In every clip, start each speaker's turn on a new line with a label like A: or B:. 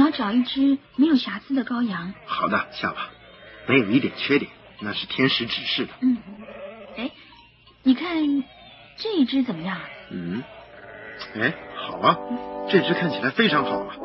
A: 要找一只没有瑕疵的羔羊。
B: 好的，夏娃，没有一点缺点，那是天使指示的。
A: 哎，你看这一只怎么样？
B: 哎，好啊，这只看起来非常好啊。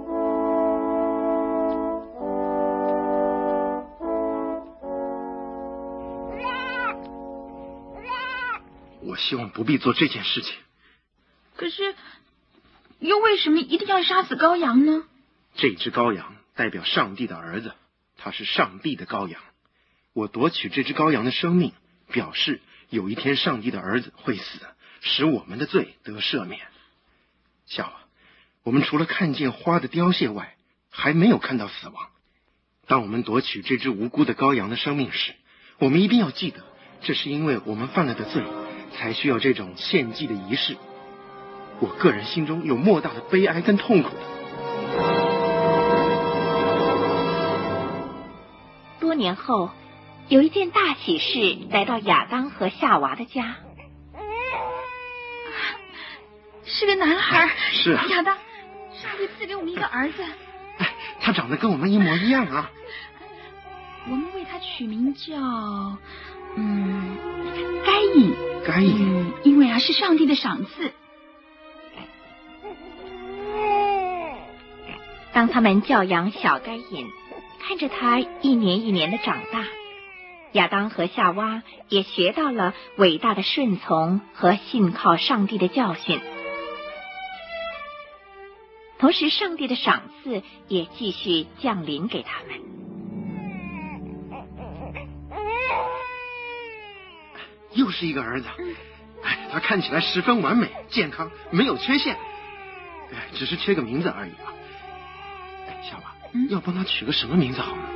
B: 我希望不必做这件事情。
A: 可是，又为什么一定要杀死羔羊呢？
B: 这只羔羊代表上帝的儿子，他是上帝的羔羊。我夺取这只羔羊的生命，表示有一天上帝的儿子会死，使我们的罪得赦免。夏娃，我们除了看见花的凋谢外，还没有看到死亡。当我们夺取这只无辜的羔羊的生命时，我们一定要记得，这是因为我们犯了的罪，才需要这种献祭的仪式。我个人心中有莫大的悲哀跟痛苦的。
C: 多年后，有一件大喜事来到亚当和夏娃的家。
A: 是个男孩。
B: 是啊，
A: 亚当，上帝赐给我们一个儿子。
B: 他长得跟我们一模一样啊。
A: 我们为他取名叫该隐。
B: 该隐，
A: 因为是上帝的赏赐。
C: 当他们教养小该隐，看着他一年一年的长大，亚当和夏娃也学到了伟大的顺从和信靠上帝的教训。同时，上帝的赏赐也继续降临给他们。
B: 又是一个儿子。他看起来十分完美、健康，没有缺陷。只是缺个名字而已啊。夏娃，要帮他取个什么名字好呢？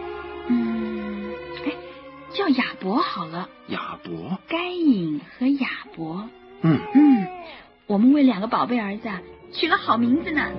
A: 叫亚伯好了。
B: 亚伯，
A: 该隐和亚伯。我们为两个宝贝儿子取了好名字呢。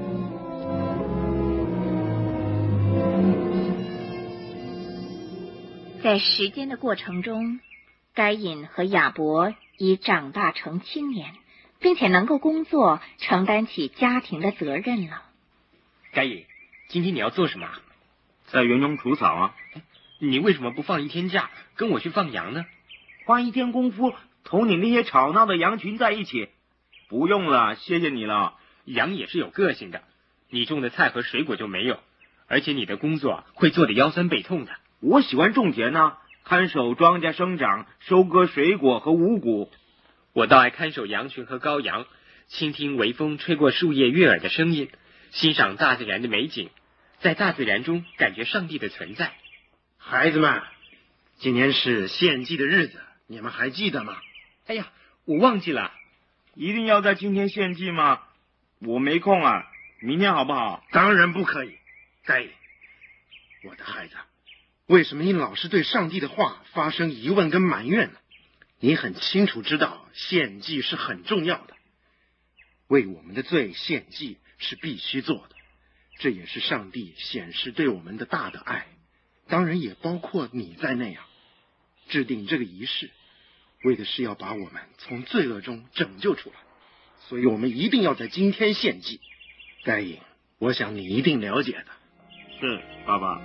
C: 在时间的过程中，该隐和亚伯已长大成青年，并且能够工作，承担起家庭的责任了。
D: 该隐，今天你要做什么？
E: 在园中除草啊。
D: 你为什么不放一天假，跟我去放羊呢？
E: 花一天功夫同你那些吵闹的羊群在一起。不用了，谢谢你了。
D: 羊也是有个性的，你种的菜和水果就没有，而且你的工作会做得腰酸背痛的。
E: 我喜欢种田呢，看守庄稼生长，收割水果和五谷。
D: 我倒爱看守羊群和羔羊，倾听微风吹过树叶悦耳的声音，欣赏大自然的美景，在大自然中感觉上帝的存在。
B: 孩子们，今天是献祭的日子，你们还记得吗？
D: 哎呀，我忘记了。
E: 一定要在今天献祭吗？我没空啊，明天好不好？
B: 当然不可以。该隐，我的孩子，为什么你老是对上帝的话发生疑问跟埋怨呢？你很清楚知道献祭是很重要的，为我们的罪献祭是必须做的，这也是上帝显示对我们的大的爱，当然也包括你在内啊。制定这个仪式，为的是要把我们从罪恶中拯救出来，所以我们一定要在今天献祭。该隐，我想你一定了解的。
E: 是，爸爸。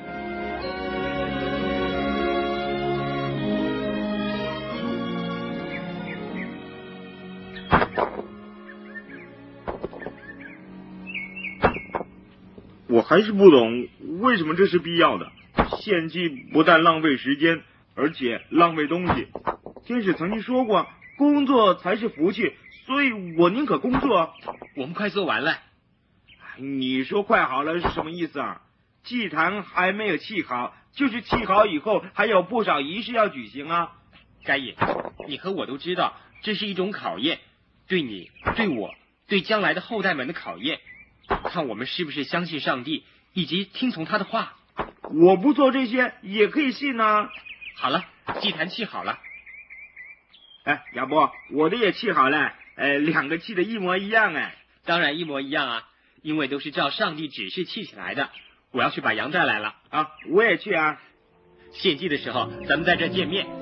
E: 我还是不懂为什么这是必要的。献祭不但浪费时间，而且浪费东西。天使曾经说过，工作才是福气，所以我宁可工作。
D: 我们快做完了。
E: 你说快好了是什么意思啊？祭坛还没有砌好，就是砌好以后还有不少仪式要举行啊。
D: 该隐，你和我都知道这是一种考验，对你、对我、对将来的后代们的考验，看我们是不是相信上帝以及听从他的话。
E: 我不做这些也可以信啊。
D: 好了，祭坛砌好了。
E: 亚伯，我的也砌好了，两个砌的一模一样哎。
D: 当然一模一样啊，因为都是照上帝指示砌起来的。我要去把羊带来了
E: 啊，我也去啊。
D: 献祭的时候咱们在这见面。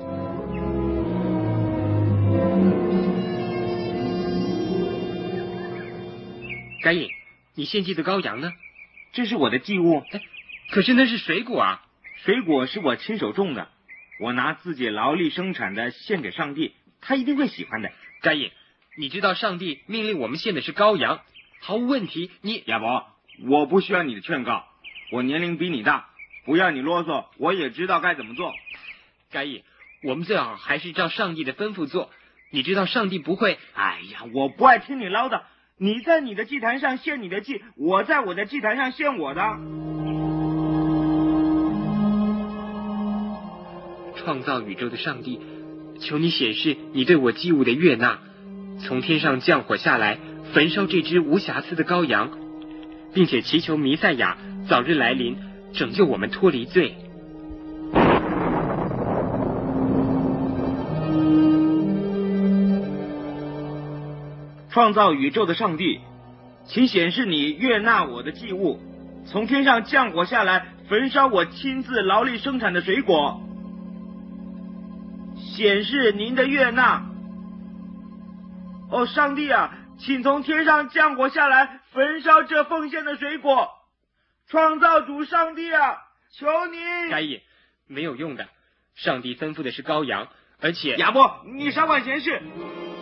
D: 该隐，你献祭的羔羊呢？
E: 这是我的祭物。
D: 可是那是水果啊！
E: 水果是我亲手种的，我拿自己劳力生产的献给上帝，他一定会喜欢的。
D: 该隐，你知道上帝命令我们献的是羔羊，毫无问题。
E: 亚伯，我不需要你的劝告，我年龄比你大，不要你啰嗦，我也知道该怎么做。
D: 该隐，我们最好还是照上帝的吩咐做。你知道上帝不会……
E: 哎呀，我不爱听你唠叨。你在你的祭坛上献你的祭，我在我的祭坛上献我的。
D: 创造宇宙的上帝，求你显示你对我祭物的悦纳，从天上降火下来，焚烧这只无瑕疵的羔羊，并且祈求弥赛亚早日来临，拯救我们脱离罪。
E: 创造宇宙的上帝，请显示你悦纳我的祭物，从天上降火下来，焚烧我亲自劳力生产的水果，显示您的悦纳。哦，上帝啊，请从天上降火下来，焚烧这奉献的水果。创造主上帝啊，求你！
D: 该隐，没有用的，上帝吩咐的是羔羊，而且……
E: 亚伯，你少管闲事。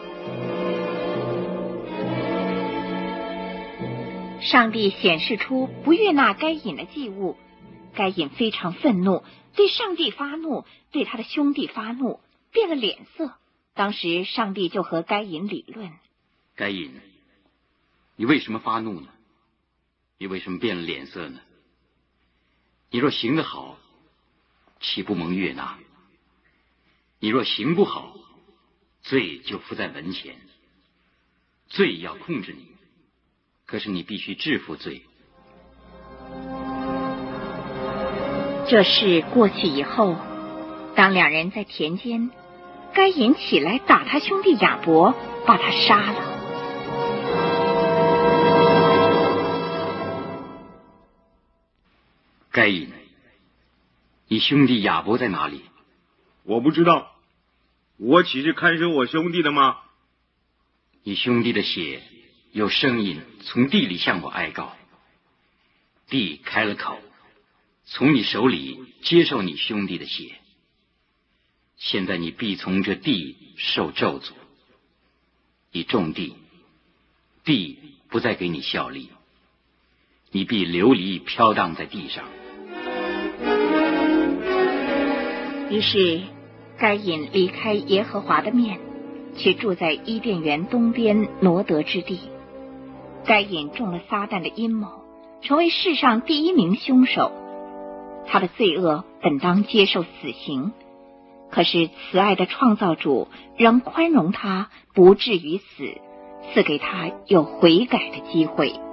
C: 上帝显示出不悦纳该隐的祭物，该隐非常愤怒，对上帝发怒，对他的兄弟发怒，变了脸色。当时上帝就和该隐理论：
F: 该隐，你为什么发怒呢？你为什么变了脸色呢？你若行得好，岂不蒙悦纳？你若行不好，罪就伏在门前，罪要控制你，可是你必须制服罪。
C: 这事过去以后，当两人在田间，该隐起来打他兄弟亚伯，把他杀了。
F: 该隐，你兄弟亚伯在哪里？
E: 我不知道，我岂是看守我兄弟的吗？
F: 你兄弟的血有声音从地里向我哀告，地开了口，从你手里接受你兄弟的血。现在你必从这地受咒诅，你种地，地不再给你效力，你必流离飘荡在地上。
C: 于是该隐离开耶和华的面，去住在伊甸园东边挪得之地。该隐中了撒旦的阴谋，成为世上第一名凶手。他的罪恶本当接受死刑，可是慈爱的创造主仍宽容他，不至于死，赐给他有悔改的机会。